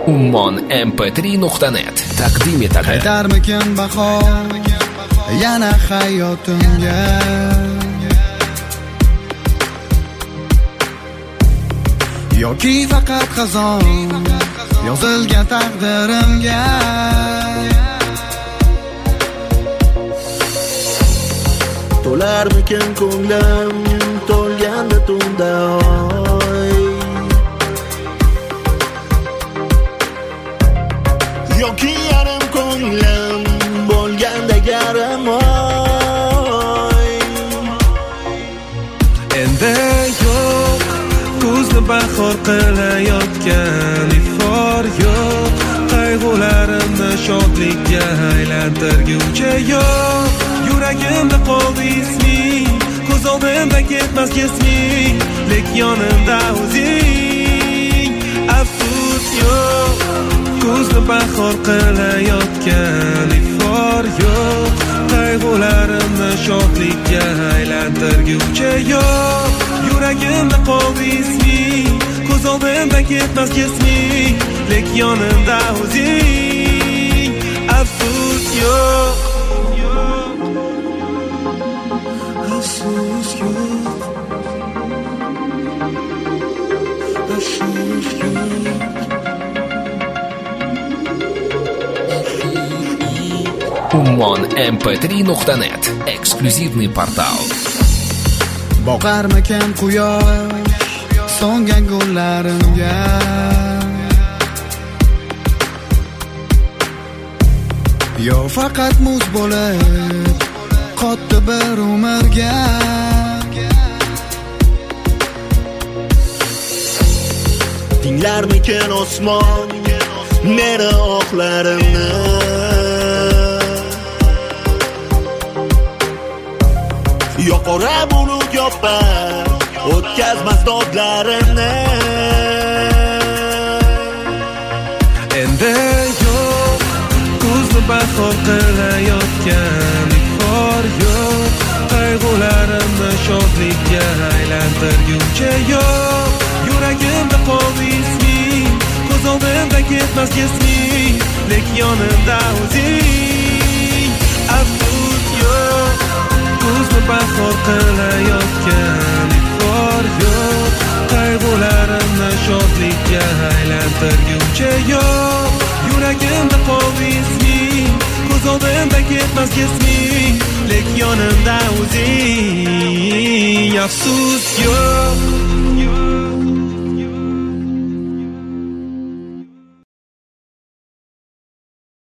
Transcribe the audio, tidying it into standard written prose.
Ummon mp3.net taqdim etadi. Qaytarmikin bahor yana hayotimga, yoki faqat xazon yozilgan taqdirimga. To'larmikin ko'nglim to'lganda tunda oy, yoki yarim ko'nglim bo'lganda yarim oy. Endi yo'q kuzni bahor qilayotgan ifor yo'q, qayg'ularimni shodlikka aylantirguncha yo'q. Yuragimda qoldi isming, ko'z oldimda ketmas kesming, lek yonimda o'zing. Afsus yo'q kuzni bahor qilayotgan ifor yo'q, qayg'ularimni shodlikka aylantirguncha yo'q. Yuragimda qoldi isming, ko'z oldimda ketmas kesming, lek yonimda o'zing. Afsus yo'q, afsus yo'q, afsus yo'q. Ummon mp3.net eksklyuzivniy portal. Boqarmikan quyosh so'ngan go'llarimga, yo faqat muz bo'lib qotdi bir umrga. Tinglarmikin osmon meni oqlarimni, yo qora bulut yopar o'tkazmas dodlarimni. Endi yo'q kuzni bahor qilayotgan ifor yo'q, qayg'ularimni shodlikka aylantirguncha yo'q. Yuragimda qoldi isming, ko'z oldimda ketmas kesming, lek yonimda o'zing. Afsus yo'q kuzni bahor qilayotgan ifor yo'q, qayg'ularimni shodlikka aylantirguncha yo'q. Yuragimda qoldi isming, ko'z oldimda ketmas kesming, lek yonimda o'zing. Afsus yo'q.